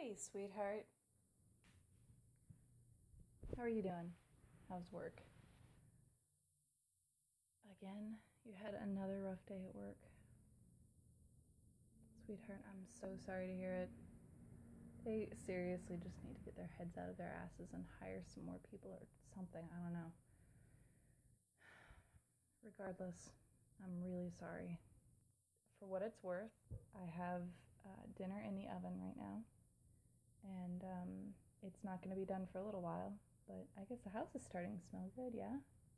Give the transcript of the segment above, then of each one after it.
Hey, sweetheart. How are you doing? How's work? Again, you had another rough day at work. Sweetheart, I'm so sorry to hear it. They seriously just need to get their heads out of their asses and hire some more people or something. I don't know. Regardless, I'm really sorry. For what it's worth, I have dinner in the oven right now. And it's not going to be done for a little while. But I guess the house is starting to smell good, yeah?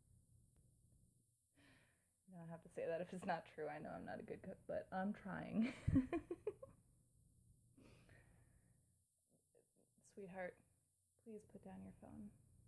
You don't have to say that if it's not true. I know I'm not a good cook, but I'm trying. Sweetheart, please put down your phone.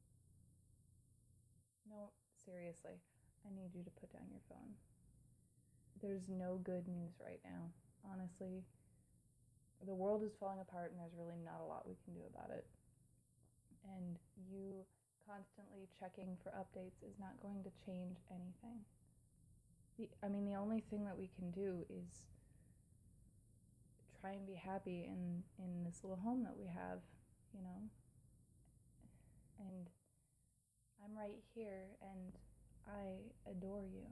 No, seriously, I need you to put down your phone. There's no good news right now. Honestly, the world is falling apart and there's really not a lot we can do about it. And you constantly checking for updates is not going to change anything. The only thing that we can do is try and be happy in this little home that we have, you know? And I'm right here and I adore you.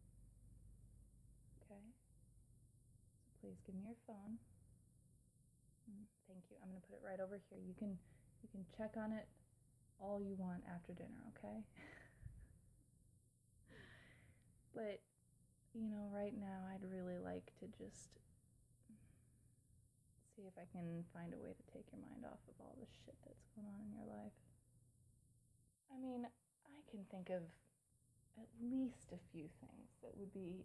Okay? So please give me your phone. Thank you. I'm going to put it right over here. You can check on it all you want after dinner, okay? But, right now I'd really like to just see if I can find a way to take your mind off of all the shit that's going on in your life. I can think of at least a few things that would be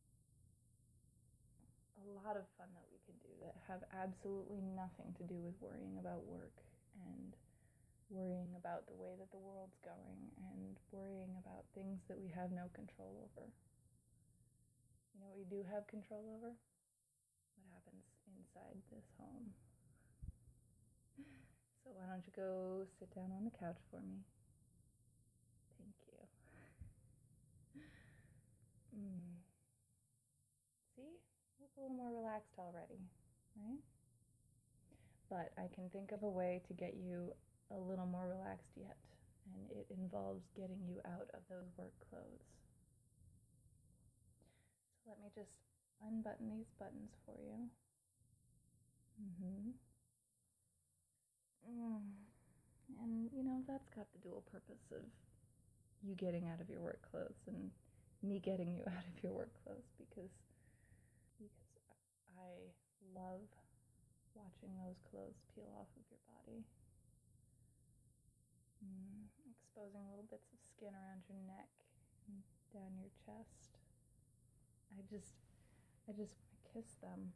a lot of fun that we could do that have absolutely nothing to do with worrying about work and worrying about the way that the world's going and worrying about things that we have no control over. You know what we do have control over? What happens inside this home. So why don't you go sit down on the couch for me? Thank you. See? It's a little more relaxed already, right? But I can think of a way to get you a little more relaxed yet, and it involves getting you out of those work clothes. So let me just unbutton these buttons for you. And that's got the dual purpose of you getting out of your work clothes and me getting you out of your work clothes because I love watching those clothes peel off of your body. Exposing little bits of skin around your neck and down your chest. I just want to kiss them.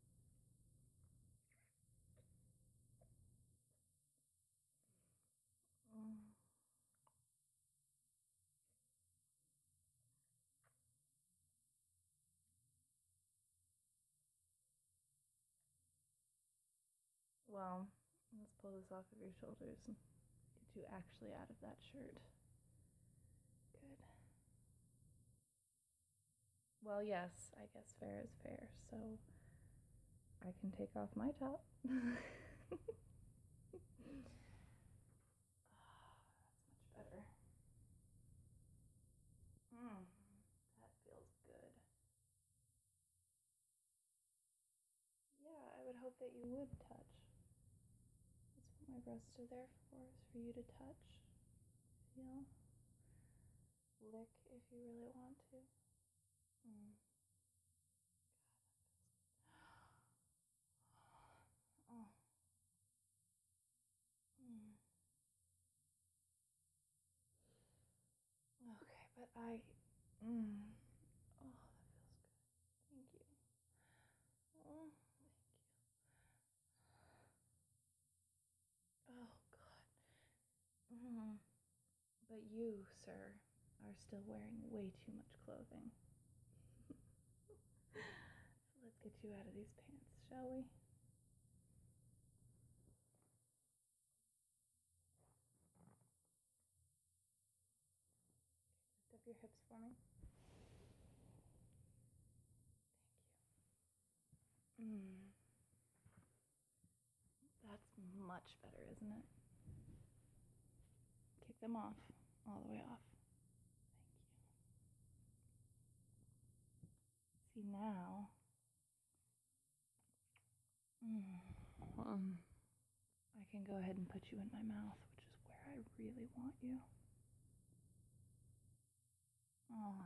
Well, let's pull this off of your shoulders and get you actually out of that shirt. Good. Well, yes, I guess fair is fair, so I can take off my top. That's much better. That feels good. Yeah, I would hope that you would touch. That's what my breasts are there for, is for you to touch, feel, lick if you really want to. God, that feels good. Okay, but oh, that feels good. Thank you. Oh, thank you. Oh, God. But you, sir, are still wearing way too much clothing. So let's get you out of these pants, shall we? Lift up your hips for me. Thank you. That's much better, isn't it? Kick them off, all the way off. Thank you. See, now, I can go ahead and put you in my mouth, which is where I really want you. Oh.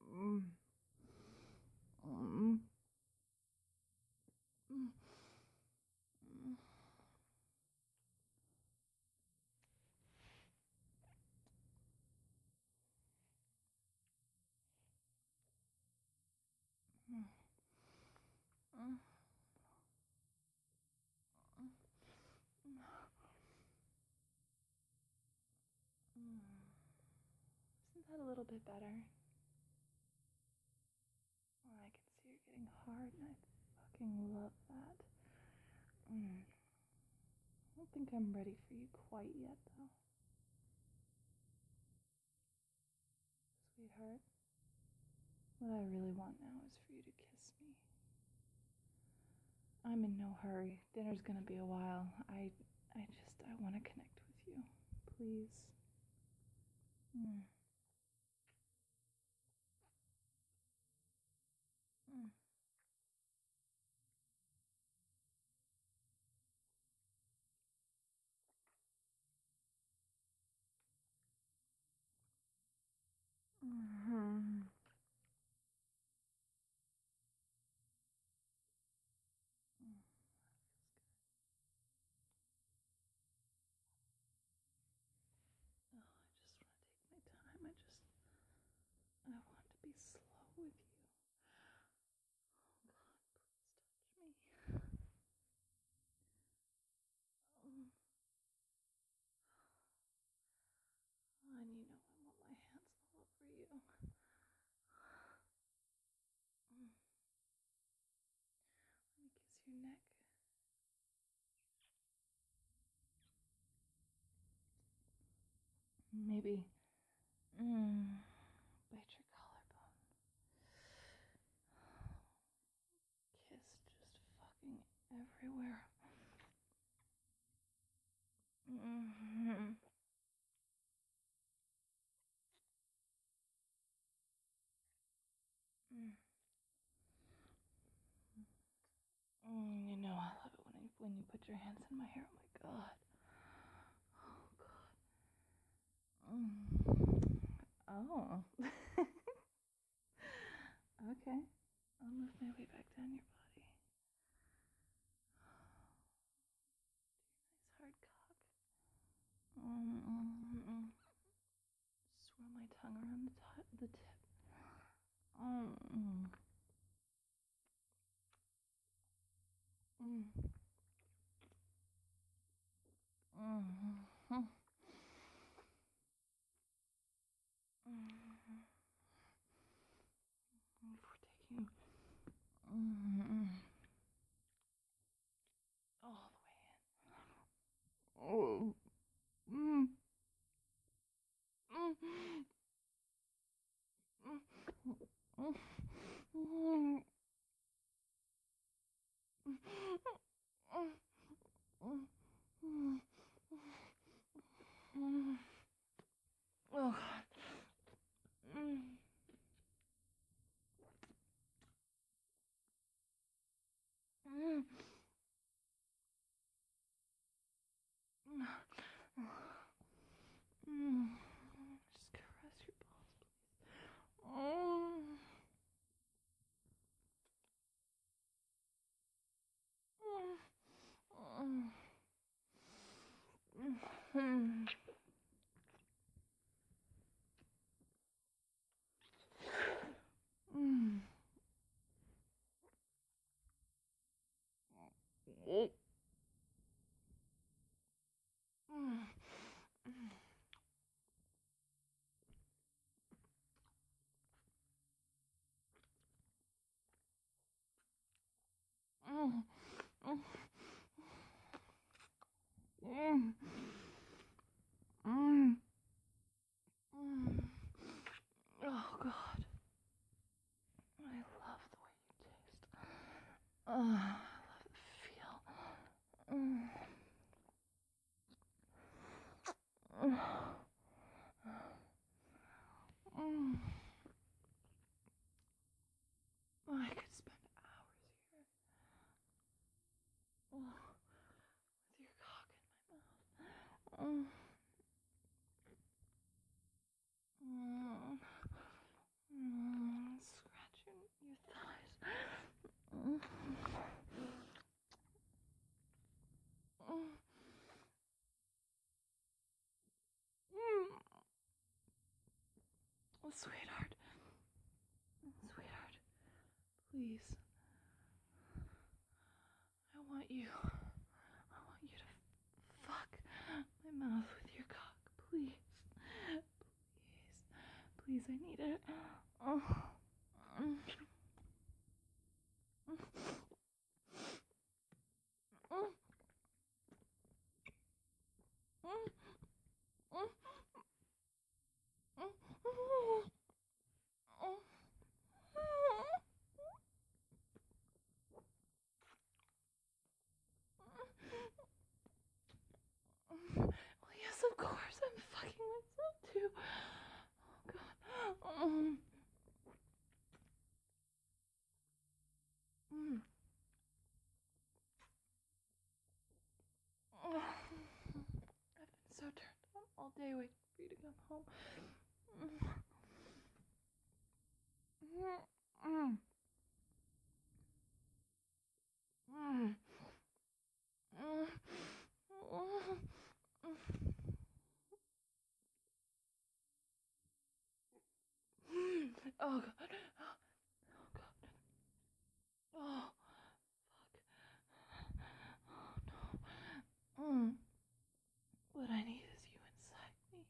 Isn't that a little bit better? Oh, I can see you're getting hard, and I fucking love that. I don't think I'm ready for you quite yet, though. Sweetheart, what I really want now is for you to kiss me. I'm in no hurry. Dinner's gonna be a while. I want to connect with you. Please. Mm. Mm. Mm-hmm. Oh, I just want to take my time. I want to be slow with you. Oh, God, please touch me. And you know I want my hands all over you. Let me kiss your neck. Maybe bite your collarbone. Kiss just fucking everywhere. Mm-hmm. You know I love it when you put your hands in my hair. Oh my God. Oh God. Oh. Okay. I'll move my way back down your body. Nice hard cock. Swirl my tongue around the tip. Before taking all the way in. Oh. Oh God. Just caress your balls, please. Oh God. I love the way you taste. I love the feel. Sweetheart. Sweetheart. Please. I want you to fuck my mouth with your cock. Please. Please, I need it. Oh. Well, yes, of course, I'm fucking myself too. Oh, God. I've been so turned on all day waiting for you to come home. Oh, God. Oh, God. Oh, fuck. Oh, no. What I need is you inside me.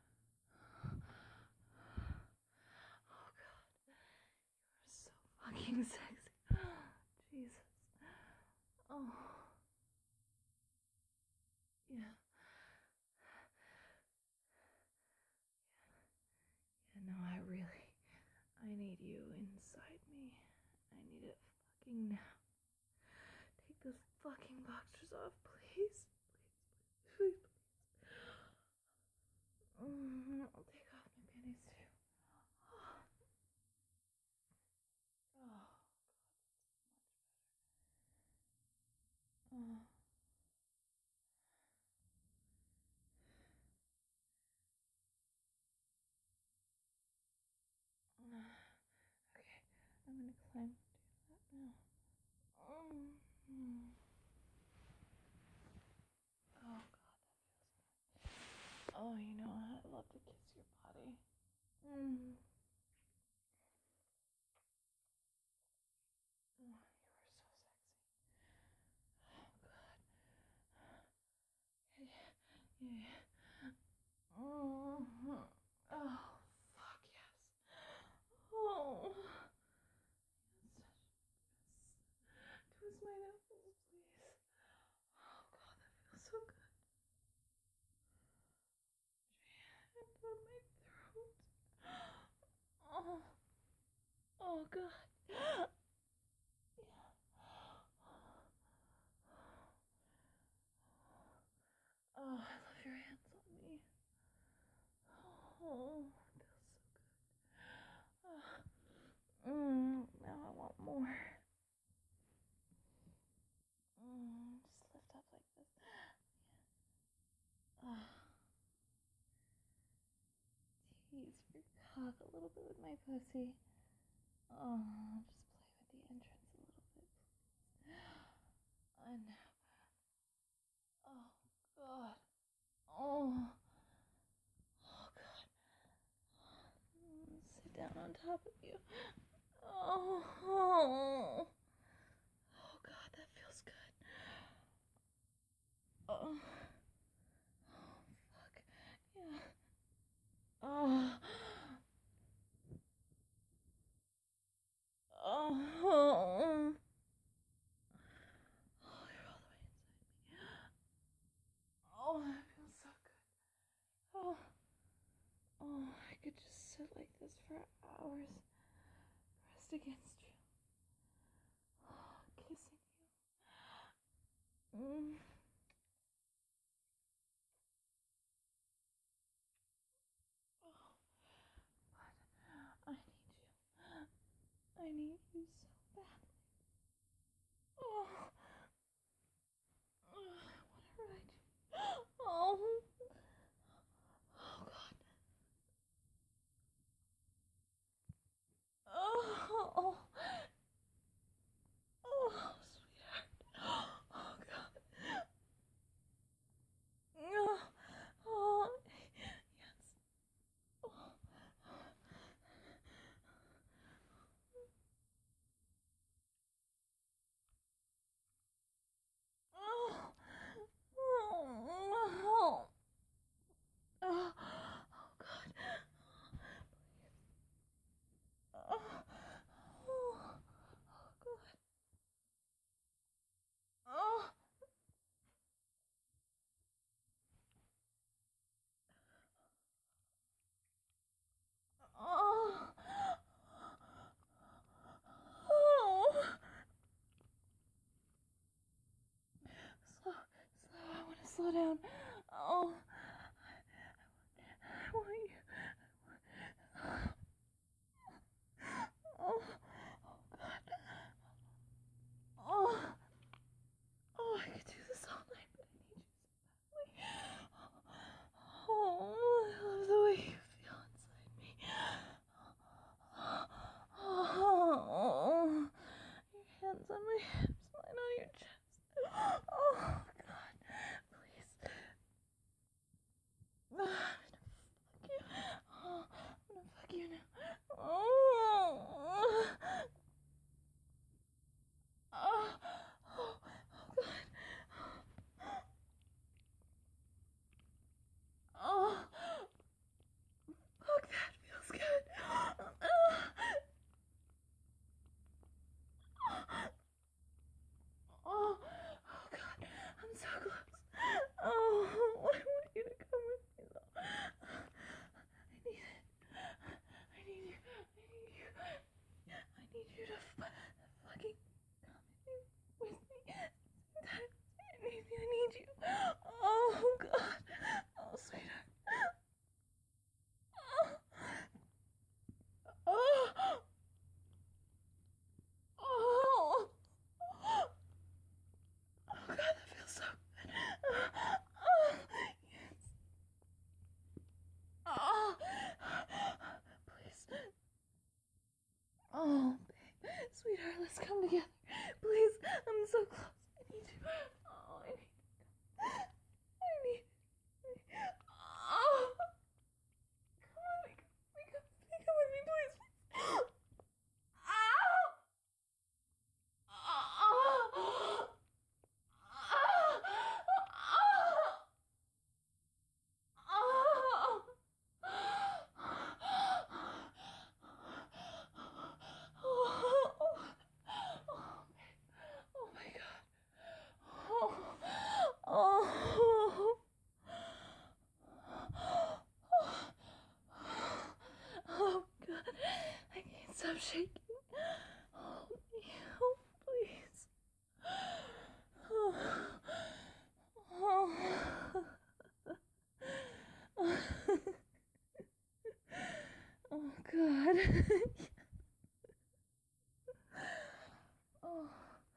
Oh, God. You're so fucking sexy. Jesus. Oh. Yeah. Yeah, no, I need you inside me. I need it fucking now. Take those fucking boxers off, please. Please. I'll take off my panties too. Oh, God, that's much better. Okay, I'm gonna climb do that now. Oh, God, that feels good. Oh, you know, I love to kiss your body. Oh, you are so sexy. Oh, God. Yeah. Oh, fuck yes. Oh. Twist my nipples, please. Oh, God, that feels so good. Hand on my throat. Oh, God. Yeah. Oh, I love your hands on me. Oh, it feels so good. Now I want more. Just lift up like this. Tease your cock a little bit with my pussy. Oh, just play with the entrance a little bit, please. And now. Oh, God. Oh. Oh, God. Sit down on top of you. Oh. Oh, God, that feels good. Oh. Oh, fuck. Yeah. Oh. Oh. Oh, you're all the way inside me. Oh, that feels so good. Oh. Oh, I could just sit like this for hours. Pressed against you. Oh, kissing you. Oh, but I need you. I need you so badly. Oh, whatever I do. Oh, oh, God. Oh, oh, sweetheart. Oh, God. Oh, yes. Oh, slow down. Oh, I want you. Oh, oh God. Oh, oh, I could do this all night, but I need you so badly. Oh, I love the way you feel inside me. Oh, your hands on my hips, mine on your chest. Oh, God, please. I'm gonna fuck you. Oh, I'm gonna fuck you now. Oh, oh, oh, God. Oh, fuck, that feels good. Oh, oh God, I'm so close. Oh, I want you to come with me though. I need it. I need you. I need you. I need you to fucking come with me. Sometimes I need you. Oh God. Oh sweetheart. Oh. Oh. Oh. Oh God, that feels so good. Oh, yes. Oh, please. Oh, babe, sweetheart, let's come together. Please, I'm so close. I need you. Oh, I need. I need. Oh, come on, come with me, please. Oh, oh, oh, oh, oh, oh my God. Oh, oh, oh God. I can't stop shaking. Oh, oh please. Oh, oh. Oh God. Oh.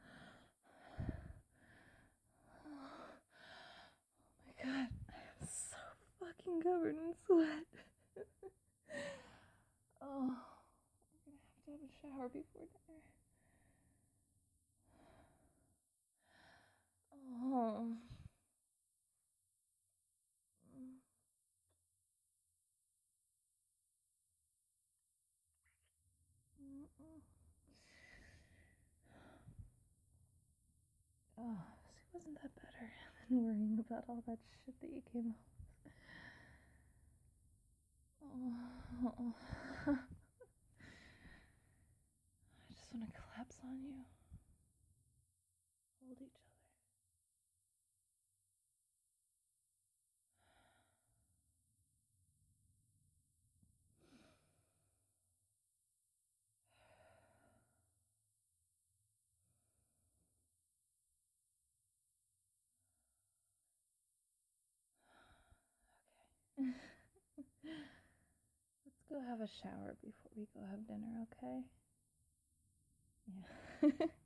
Oh my God. I'm so fucking covered in sweat. Oh. I'm gonna have a shower before dinner. Oh. Oh, so wasn't that better than worrying about all that shit that you came up with? Oh. I just want to collapse on you. Hold each other. Okay. Let's go have a shower before we go have dinner, okay? Yeah.